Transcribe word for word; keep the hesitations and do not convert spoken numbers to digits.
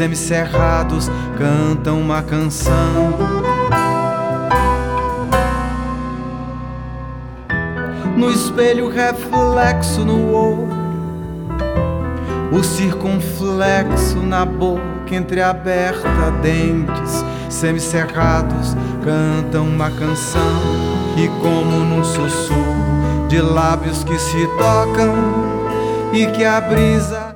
semicerrados cantam uma canção. No espelho reflexo no olho, o circunflexo na boca entreaberta, dentes semicerrados cantam uma canção. E como num sussurro de lábios que se tocam e que a brisa